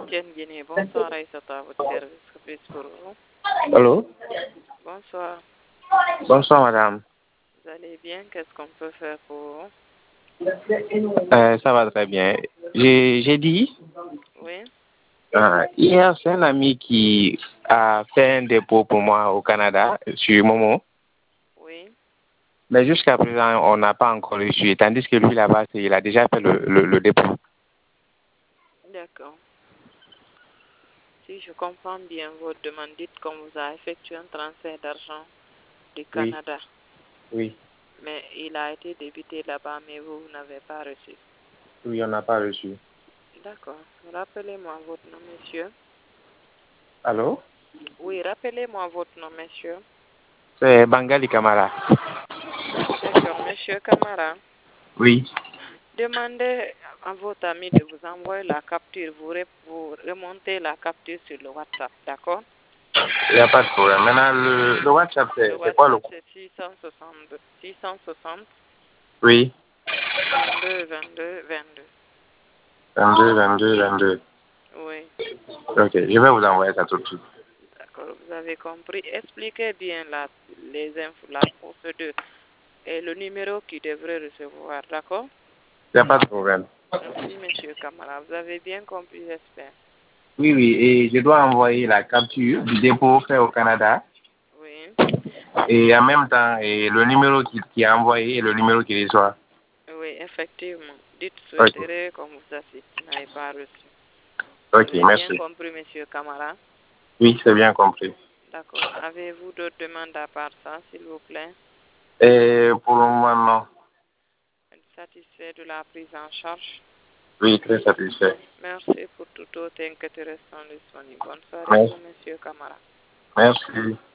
Etienne Guinée, bonsoir Aïssata, à votre service, que puis-je pour vous? Allô? Bonsoir, Bonsoir, madame. vous allez bien? Qu'est-ce qu'on peut faire pour vous? Ça va très bien. J'ai dit, Oui, hier, c'est un ami qui a fait un dépôt pour moi au Canada sur Momo. oui, Mais jusqu'à présent, on n'a pas encore reçu. Tandis que lui, là-bas, il a déjà fait le dépôt. d'accord. Si je comprends bien votre demande, dites qu'on vous a effectué un transfert d'argent du Oui, Canada, oui, mais il a été débité là-bas, mais vous n'avez pas reçu. oui, on n'a pas reçu. D'accord. Rappelez-moi votre nom, monsieur. Allô? Oui, rappelez-moi votre nom, monsieur. C'est Bangali Kamara. D'accord, monsieur Camara. Oui, Demandez à votre ami de vous envoyer la capture. Vous remontez la capture sur le WhatsApp, d'accord? il n'y a pas de problème. Maintenant, le WhatsApp, Le c'est quoi le... WhatsApp, c'est 660 Oui, 22 22 22. 22, 22, 22. Oui, Ok, je vais vous envoyer ça tout de suite. d'accord, vous avez compris. Expliquez bien les infos, la procédure et le numéro qui devrait recevoir, d'accord? Il n'y a pas de problème. Merci, monsieur Kamara. Vous avez bien compris, j'espère. Oui, oui, et je dois envoyer la capture du dépôt fait au Canada Oui, et en même temps le numéro qui est envoyé et le numéro qui reçoit. oui, effectivement. Dites Ok, souhaiterez qu'on vous assiste. Vous n'avez pas reçu. Vous ok, avez bien merci. compris, monsieur Kamara? Oui, c'est bien compris. D'accord. Avez-vous d'autres demandes à part ça, s'il vous plaît? Et pour le moment, non. Satisfait de la prise en charge? Oui, très satisfait. Merci pour toute autre inquiétude restant disponible. Bonne soirée à Merci. vous, monsieur Kamara. Merci.